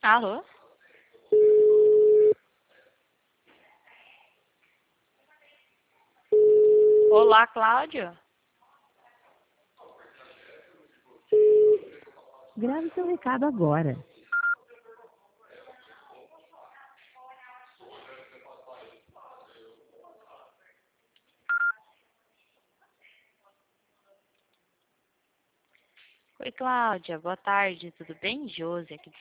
Alô? Olá, Cláudio. Grave seu recado agora. Oi, Cláudia. Boa tarde. Tudo bem? Josi aqui